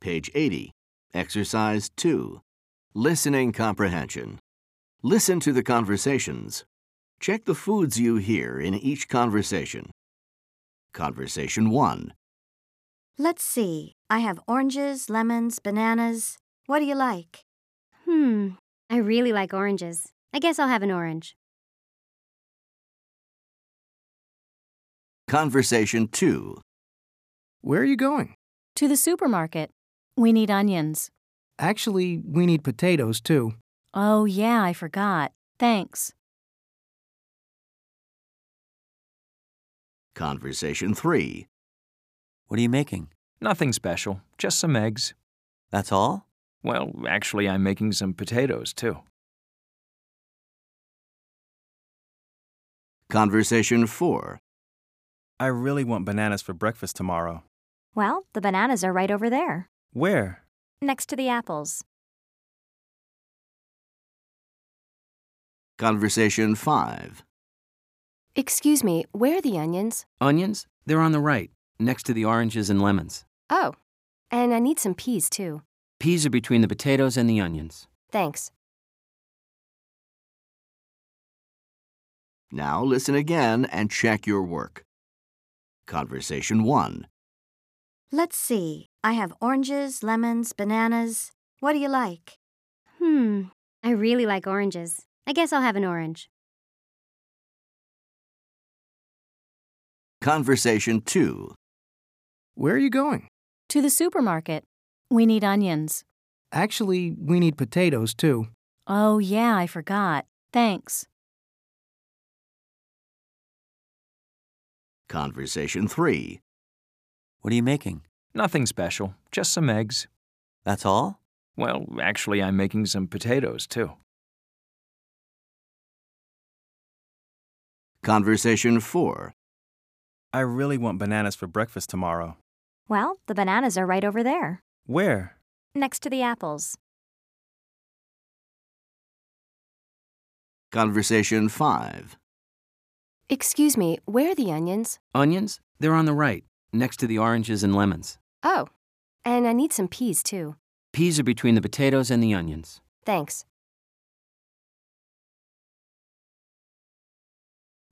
Page 80. Exercise 2. Listening comprehension. Listen to the conversations. Check the foods you hear in each conversation. Conversation 1. Let's see. I have oranges, lemons, bananas. What do you like? I really like oranges. I guess I'll have an orange. Conversation 2. Where are you going? To the supermarket. We need onions. Actually, we need potatoes, too. Oh, yeah, I forgot. Thanks. Conversation 3. What are you making? Nothing special, just some eggs. That's all? Well, actually, I'm making some potatoes, too. Conversation 4. I really want bananas for breakfast tomorrow. Well, the bananas are right over there, Where? next to the apples. Conversation 5. Excuse me, where are the onions? Onions? They're on the right, next to the oranges and lemons. Oh, and I need some peas, too. Peas are between the potatoes and the onions. Thanks. Now listen again and check your work. Conversation 1. Let's see. I have oranges, lemons, bananas. What do you like? I really like oranges. I guess I'll have an orange. Conversation 2. Where are you going? To the supermarket. We need onions. Actually, we need potatoes, too. Oh, yeah, I forgot. Thanks. Conversation 3. What are you making? Nothing special, just some eggs. That's all? Well, actually, I'm making some potatoes, too. Conversation 4. I really want bananas for breakfast tomorrow. Well, the bananas are right over there, Where? next to the apples. Conversation 5. Excuse me, where are the onions? Onions? They're on the right, next to the oranges and lemons. Oh, and I need some peas, too. Peas are between the potatoes and the onions. Thanks.